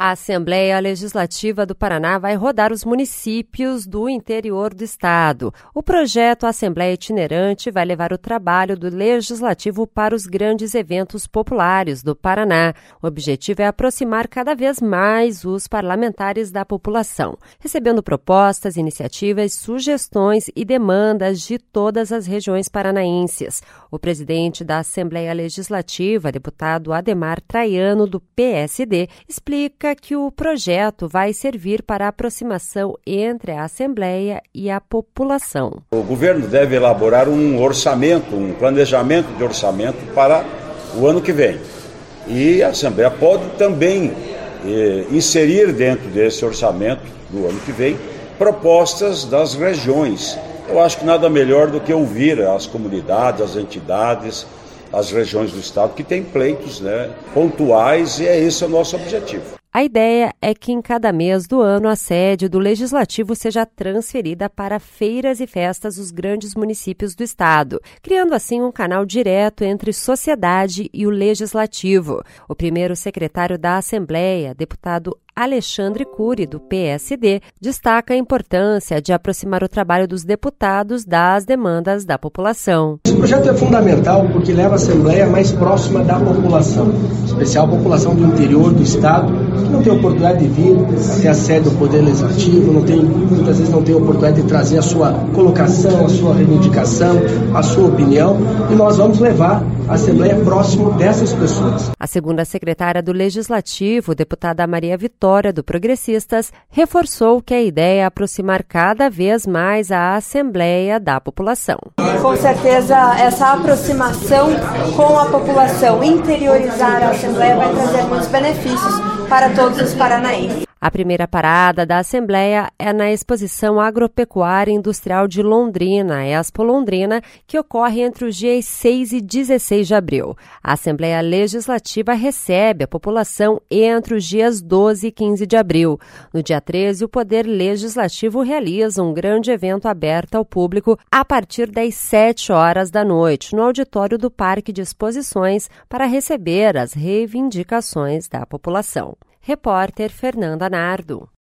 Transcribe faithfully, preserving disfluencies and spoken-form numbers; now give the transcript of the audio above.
A Assembleia Legislativa do Paraná vai rodar os municípios do interior do estado. O projeto Assembleia Itinerante vai levar o trabalho do Legislativo para os grandes eventos populares do Paraná. O objetivo é aproximar cada vez mais os parlamentares da população, recebendo propostas, iniciativas, sugestões e demandas de todas as regiões paranaenses. O presidente da Assembleia Legislativa, deputado Ademar Traiano, do P S D, explica que o projeto vai servir para a aproximação entre a Assembleia e a população. O governo deve elaborar um orçamento, um planejamento de orçamento para o ano que vem. E a Assembleia pode também eh, inserir dentro desse orçamento do ano que vem propostas das regiões. Eu acho que nada melhor do que ouvir as comunidades, as entidades, as regiões do estado que têm pleitos, né, pontuais, e é esse o nosso objetivo. A ideia é que em cada mês do ano a sede do Legislativo seja transferida para feiras e festas dos grandes municípios do estado, criando assim um canal direto entre sociedade e o Legislativo. O primeiro secretário da Assembleia, deputado Alexandre Cury, do P S D, destaca a importância de aproximar o trabalho dos deputados das demandas da população. Esse projeto é fundamental porque leva a Assembleia mais próxima da população, em especial a população do interior do estado, que não tem oportunidade de vir até a sede do Poder Legislativo, não tem, muitas vezes não tem oportunidade de trazer a sua colocação, a sua reivindicação, a sua opinião, e nós vamos levar a Assembleia próximo dessas pessoas. A segunda secretária do Legislativo, deputada Maria Vitória, do Progressistas, reforçou que a ideia é aproximar cada vez mais a Assembleia da população. Com certeza, essa aproximação com a população, interiorizar a Assembleia vai trazer muitos benefícios para todos os paranaenses. A primeira parada da Assembleia é na Exposição Agropecuária Industrial de Londrina, Expo Londrina, que ocorre entre os dias seis e dezesseis de abril. A Assembleia Legislativa recebe a população entre os dias doze e quinze de abril. No dia treze, o Poder Legislativo realiza um grande evento aberto ao público a partir das sete horas da noite, no auditório do Parque de Exposições, para receber as reivindicações da população. Repórter Fernanda Nardo.